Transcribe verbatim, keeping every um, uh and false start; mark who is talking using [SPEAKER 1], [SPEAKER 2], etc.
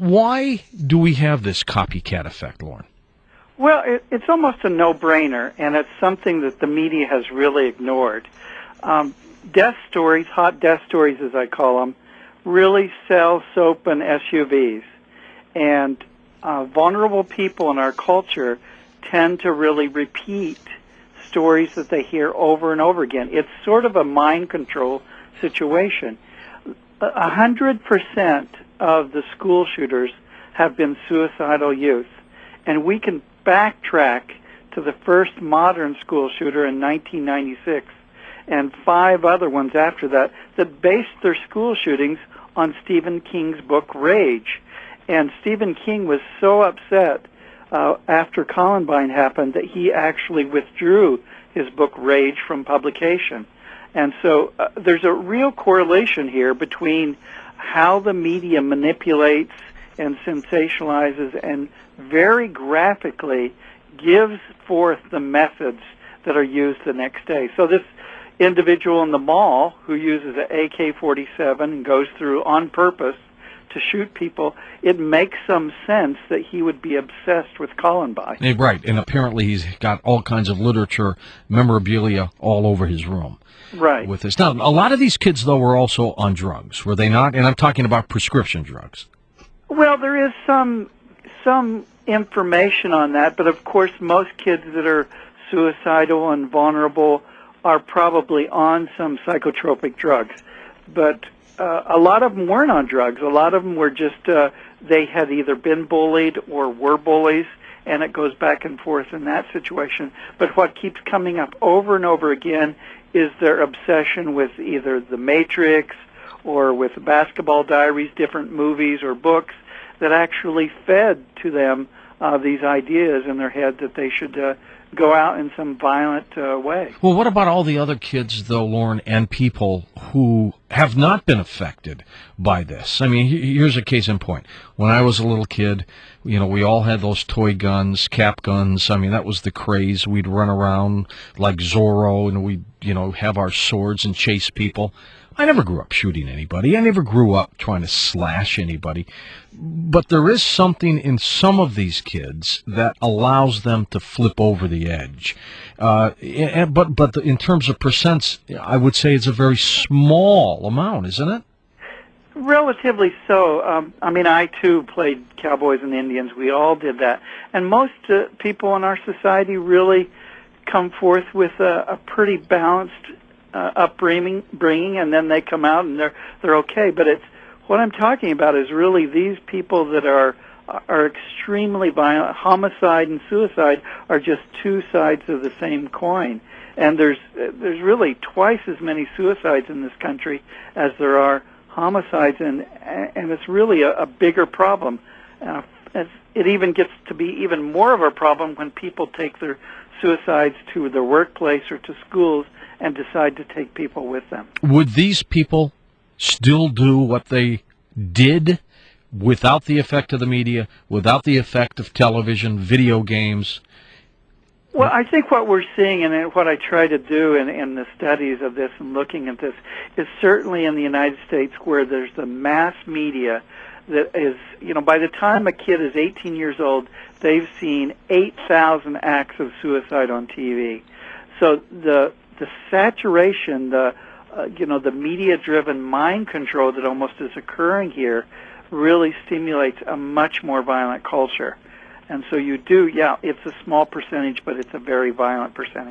[SPEAKER 1] Why do we have this copycat effect, Lauren?
[SPEAKER 2] Well, it, it's almost a no-brainer, and it's something that the media has really ignored. Um, death stories, hot death stories as I call them, really sell soap and S U Vs. And uh, vulnerable people in our culture tend to really repeat stories that they hear over and over again. It's sort of a mind control situation. A hundred percent of the school shooters have been suicidal youth, and we can backtrack to the first modern school shooter in nineteen ninety-six and five other ones after that that based their school shootings on Stephen King's book Rage. And Stephen King was so upset uh, after Columbine happened that he actually withdrew his book Rage from publication. And so uh, there's a real correlation here between how the media manipulates and sensationalizes and very graphically gives forth the methods that are used the next day. So this individual in the mall who uses an A K forty-seven and goes through on purpose to shoot people, it makes some sense that he would be obsessed with Columbine.
[SPEAKER 1] Yeah, right, and apparently he's got all kinds of literature, memorabilia all over his room.
[SPEAKER 2] Right.
[SPEAKER 1] With this. Now, a lot of these kids, though, were also on drugs, were they not? And I'm talking about prescription drugs.
[SPEAKER 2] Well, there is some some information on that, but of course most kids that are suicidal and vulnerable are probably on some psychotropic drugs. But uh, a lot of them weren't on drugs. A lot of them were just, uh, they had either been bullied or were bullies, and it goes back and forth in that situation. But what keeps coming up over and over again is their obsession with either The Matrix or with Basketball Diaries, different movies or books that actually fed to them uh, these ideas in their head that they should uh, go out in some violent uh, way.
[SPEAKER 1] Well, what about all the other kids, though, Lauren, and people who have not been affected by this? I mean, here's a case in point. When I was a little kid, you know, we all had those toy guns, cap guns. I mean, that was the craze. We'd run around like Zorro, and we'd, you know, have our swords and chase people. I never grew up shooting anybody. I never grew up trying to slash anybody. But there is something in some of these kids that allows them to flip over the edge. Uh, and, but but in terms of percents, I would say it's a very small amount, isn't it?
[SPEAKER 2] Relatively so. Um, I mean, I, too, played Cowboys and Indians. We all did that. And most uh, people in our society really come forth with a, a pretty balanced Uh, upbringing, bringing, and then they come out and they're they're okay. But it's what I'm talking about is really these people that are are extremely violent. Homicide and suicide are just two sides of the same coin, and there's there's really twice as many suicides in this country as there are homicides, and and it's really a, a bigger problem. Uh, it even gets to be even more of a problem when people take their suicides to the workplace or to schools and decide to take people with them.
[SPEAKER 1] Would these people still do what they did without the effect of the media, without the effect of television, video games?
[SPEAKER 2] Well, I think what we're seeing, and what I try to do in, in the studies of this and looking at this, is certainly in the United States where there's the mass media that is, you know, by the time a kid is eighteen years old, they've seen eight thousand acts of suicide on T V. So the the saturation, the uh, you know, the media-driven mind control that almost is occurring here really stimulates a much more violent culture. And so you do, yeah, it's a small percentage, but it's a very violent percentage.